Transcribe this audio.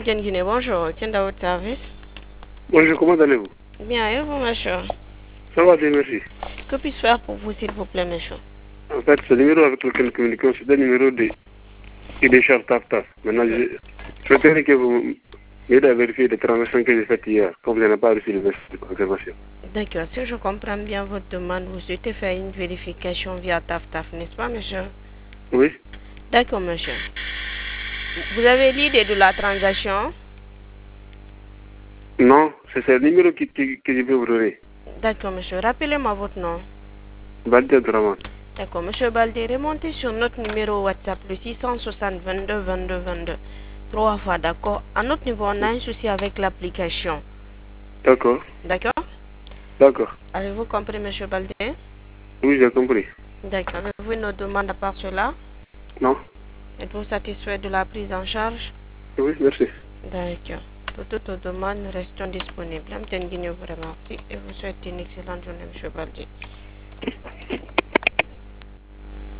Lamdiane Guinée, bonjour. Tiens dans votre service. Bonjour, comment allez-vous? Bien, et vous, monsieur? Ça va, Dieu merci. Que puis-je faire pour vous, s'il vous plaît, monsieur? En fait, ce numéro avec lequel nous communiquons, c'est un numéro qui décharge TAF-TAF. Maintenant, je souhaiterais que vous m'aidez à vérifier les transactions que j'ai faites hier, comme je n'ai pas reçu les messages de confirmation. D'accord, si je comprends bien votre demande, vous souhaitez faire une vérification via TAF-TAF, n'est-ce pas, monsieur? Oui? D'accord, monsieur. Vous avez l'idée de la transaction? Non, c'est ce numéro que je vais vous donner. D'accord, monsieur. Rappelez-moi votre nom. Baldi Abdourahmane. D'accord, monsieur Baldé, remontez sur notre numéro WhatsApp, le 660 22 22 22. 3 fois, d'accord? À notre niveau, on a un souci avec l'application. D'accord. D'accord? D'accord. Avez-vous compris, monsieur Baldé? Oui, j'ai compris. D'accord. Avez-vous une autre demande à part cela? Non? Êtes-vous satisfait de la prise en charge? Oui, merci. D'accord. Pour toute autre demande, nous restons disponibles. Lamdiane Guinée vous remercie et vous souhaite une excellente journée, monsieur Baldé.